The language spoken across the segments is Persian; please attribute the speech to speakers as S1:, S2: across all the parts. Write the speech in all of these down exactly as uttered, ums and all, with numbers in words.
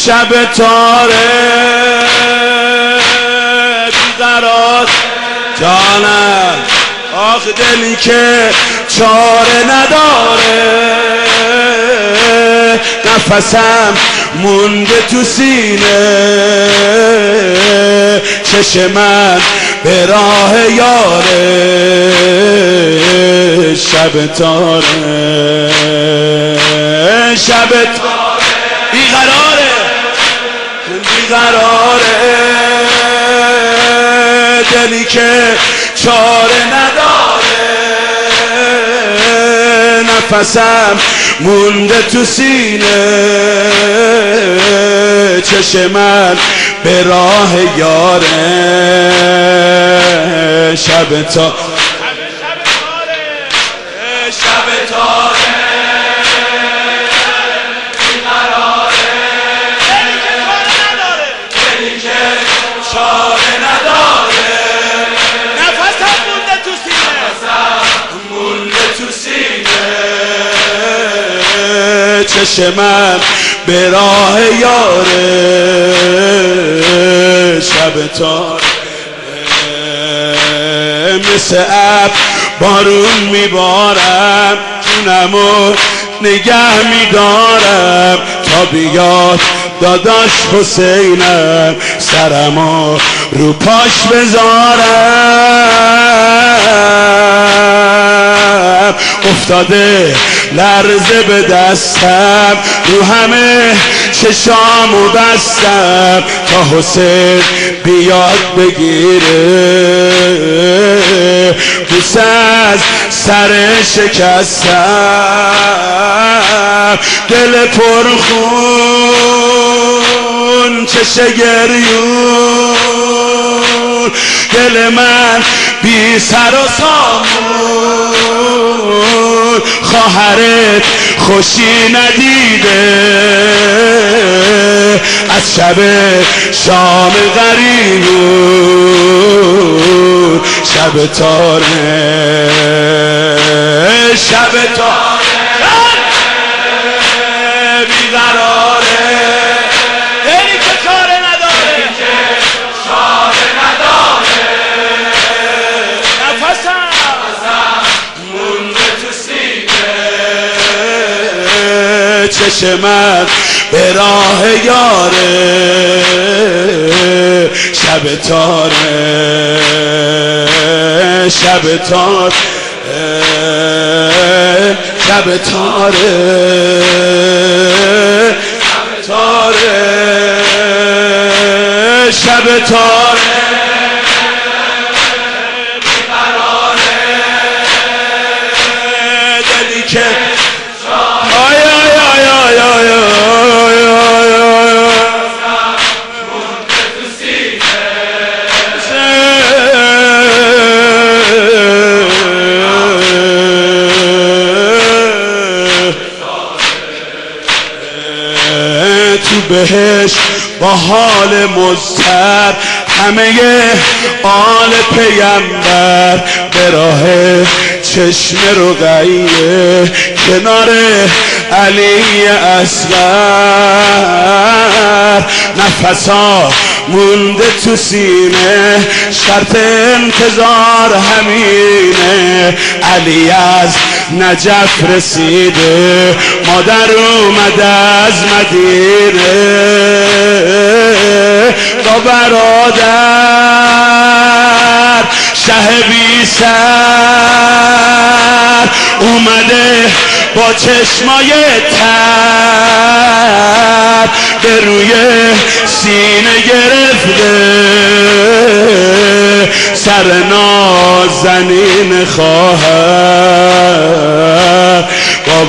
S1: شب تاره بیقرار جانم، آخ دلی که چاره نداره، نفسم مونده تو سینه، چشم من به راه یاره، شب تاره شب تاره بیقراره بیقراره، دلی که چاره نداره، نفسم مونده تو سینه، چشم من به راه یاره، شب تا شب تاره بیقراره، دلی که چاره نداره، نفسم مونده تو سینه، مونده تو سینه، چشم من به راه یاره، شب تاره مثل ابر بارون میبارم، جونمو نگه میدارم تا بیاد داداش حسینم، سرمو رو پاش بذارم، افتاده لرزه به دستم، رو همه چشامو بستم تا حسین بیاد بگیره، بوسه از سر شکستم، دل پرخون چشه گریون، دل من بی سر و سامون، خواهرت خوشی ندیده از شب شام غریبون، شب تاره شب تاره بیقراره، دلی که چاره نداره چاره نداره، نفسم مونده تو سینه، چشم من به راه یاره، شب تاره شب تاره شب تاره تاره شب تاره بیقراره، دلی که آی آی آی آی آی بهش با حال مضطر، همه آل پیمبر به راه چشم رقیه، کنار علی اصغر، نفسا مونده تو سینه، شرط انتظار همینه، علی از نجف رسیده، مادر اومده از مدینه، با برادر شه بی سر اومده با چشمای تر، به روی سینه گرفته سر نازنین خواهر، با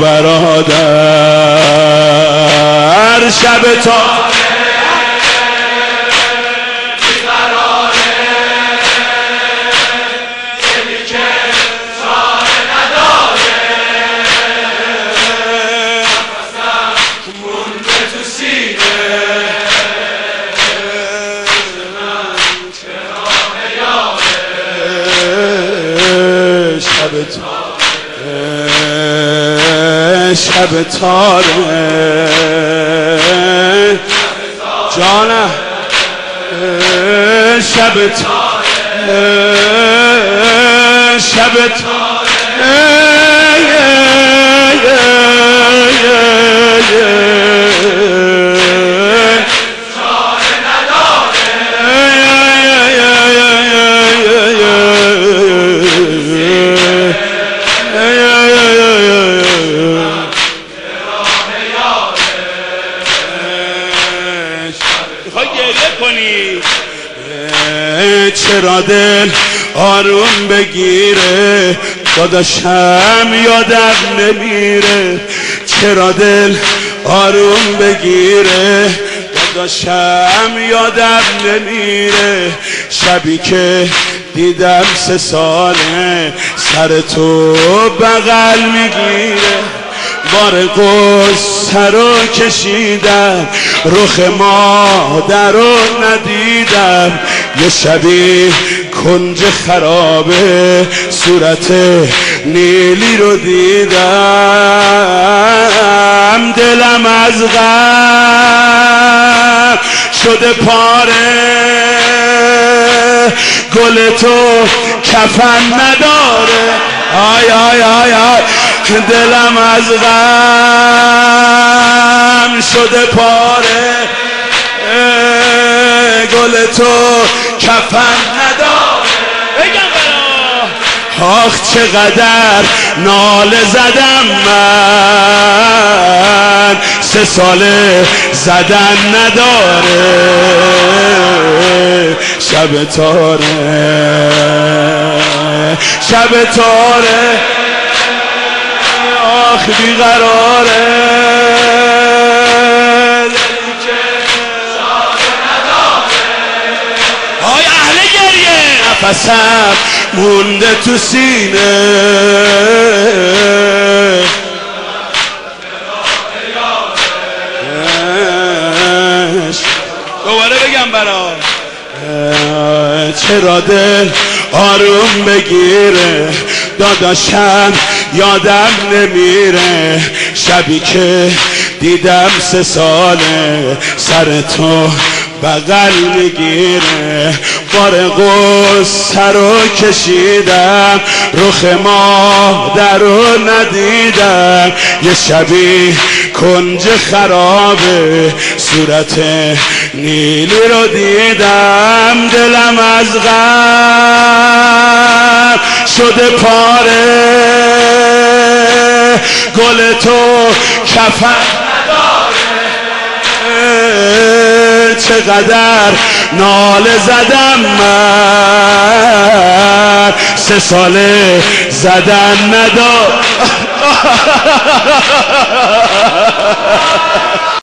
S1: برادر شب تا شب تاره جانم شبت شبت چرا دل آروم بگیره داداشم یادم نمیره چرا دل آروم بگیره داداشم یادم نمیره شبی که دیدم سه ساله سر تو بغل میگیره بار قصه رو کشیدم رخ مادر رو ندیدم یه شبی کنج خرابه صورت نیلی رو دیدم دلم از غم شده پاره گل تو کفن نداره آی آی آی آی دلم از غم شده پاره گل تو کفن نداره بگم برا آخ چقدر ناله زدم من سه ساله زدن نداره شب تاره شب تاره آخ بیقراره های اهل گریه نفسم مونده تو سینه دوباره بگم برا چرا دل آروم بگیره داداشم یادم نمیره شبی که دیدم سه ساله سر تو بغل میگیره بار قصه رو کشیدم رخ مادر رو ندیدم یه شبی کنج خرابه صورت نیلی رو دیدم دلم از غم شده پاره گل تو کفن چقدر ناله زدم من سه ساله زدن ندار